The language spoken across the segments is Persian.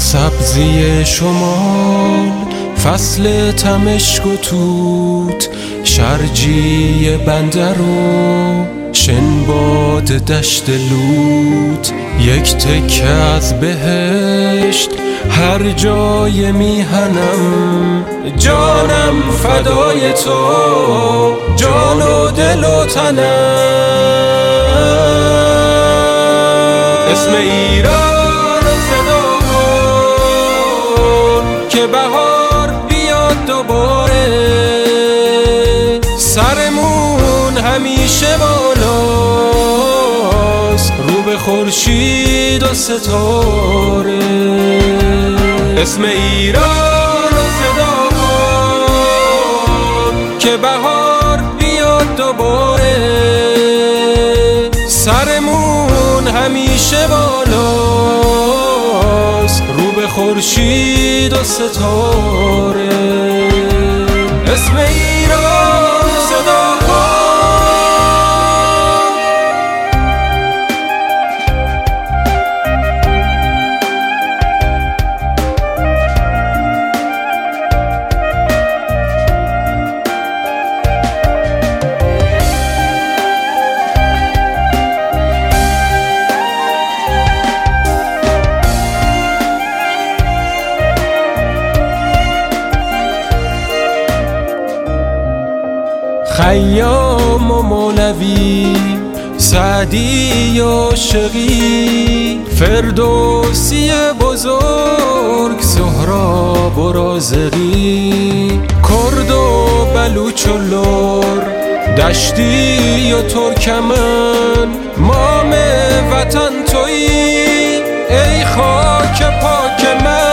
سرسبزی شمال، فصل تمشک و توت، شرجی بندر و شنباد دشت لوت. یک تکه از بهشت هر جای میهنم، جانم فدای تو، جان و دل و تنم. اسم ایران صدا کن که بهار بیاد دوباره، سرمون همیشه بالاست، رو به خورشید و ستاره. اسم ایران صدا کن که بهار بیاد دوباره، سرمون همیشه بالاست، رو به خورشید و ستاره. اسم ایران صدا کن. خیام و مولوی، سعدی و شقی، فردوسی بزرگ، سهراب و رازقی، کرد و بلوچ و لر، دشتی و ترکمن، مام وطن تویی ای خاک پاک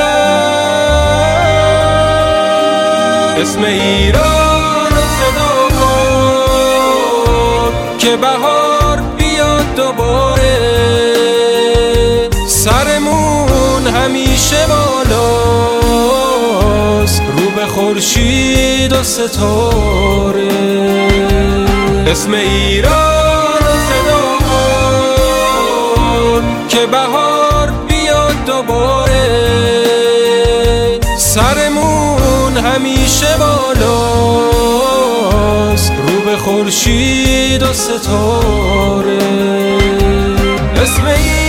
من. اسم ایران صدا که بهار بیاد دوباره، سرمون همیشه بالاست، رو به خورشید و ستاره. اسم ایران صدا کن که بهار بیاد دوباره، سرمون همیشه بالاست، رو به خورشید و ستاره. اسم